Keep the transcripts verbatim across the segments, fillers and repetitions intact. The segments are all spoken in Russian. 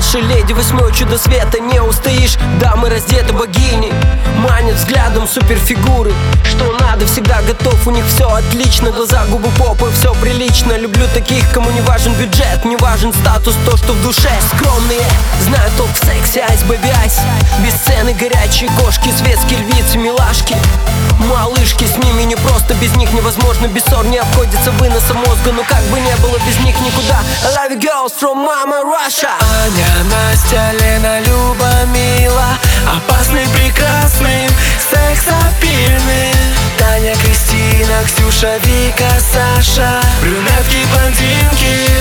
Наши леди, восьмое чудо света, не устоишь. Дамы раздеты богини, манят взглядом суперфигуры. Что надо, всегда готов, у них все отлично. Глаза, губы, попы, все прилично. Люблю таких, кому не важен бюджет, не важен статус, то, что в душе. Скромные, знают толк в сексе, айс, бэби, айс. Бесценные горячие кошки, светские львицы, милашки. Малышки, с ними не просто, без них невозможно. Бессор не обходится выносом мозга, но как бы не было без них никуда. I love you girls from Mama Russia. Аня, Настя, Лена, Люба, Мила, опасный, прекрасный, секс-апильный. Таня, Кристина, Ксюша, Вика, Саша, брюнетки, блондинки.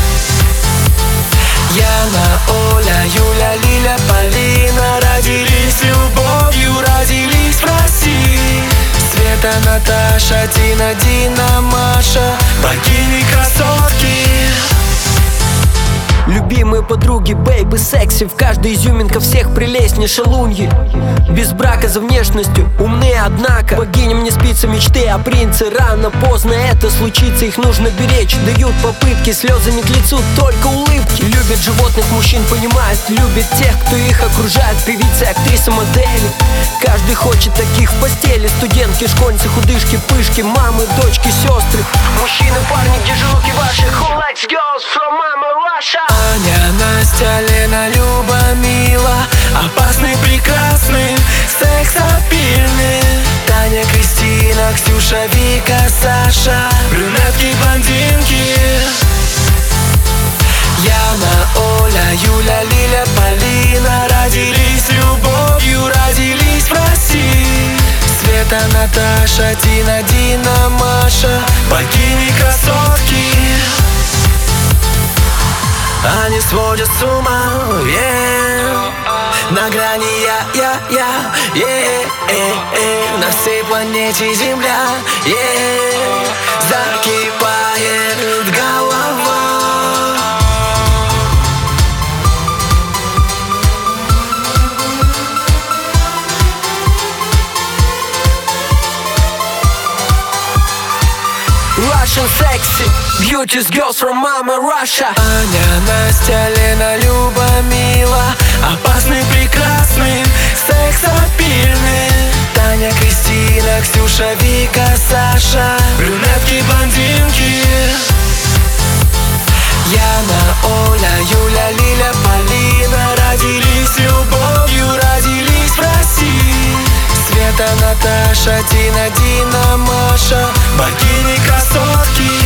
Яна, Оля, Юля, Лиля, Полина родились любовью, родились в России. Света, Наташа, Тина, Дина, Маша, богини, красотки. Любимые подруги, бейбы, секси. В каждой изюминка всех прелестней, шалуньи. Без брака за внешностью, умные, однако. Богиням не спится мечты о принце. Рано, поздно это случится, их нужно беречь. Дают попытки, слезы не к лицу, только улыбки. Любят животных, мужчин понимают, любят тех, кто их окружает. Певицы, актрисы, модели. Каждый хочет таких в постели. Студентки, школьницы, худышки, пышки, мамы, дочки, сестры. Мужчины, парни, где же руки ваши? Who likes girls from Mama Russia? Аня, Настя, Лена, Люба, Мила, опасный, прекрасный, секс-апильный. Таня, Кристина, Ксюша, Вика, Саша, брюнетки, блондинки. Яна, Оля, Юля, Лиля, Полина родились любовью, родились в России. Света, Наташа, Тина, Дина, Маша, богини, красотки. Они сводят с ума, yeah. На грани я-я-я, yeah, yeah, yeah. На всей планете Земля, yeah. Закипает голова. Russian sexy, beauty girls from Mama Russia. Аня, Настя, Лена, Люба, Мила, опасный, прекрасный, секс-апильный. Таня, Кристина, Ксюша, Вика, Саша, брюнетки, блондинки. Яна, Оля, Юля, Лиля, Полина родились любовью, родились в России. Света, Наташа, Тина, Дина, Маша, богини, красотки.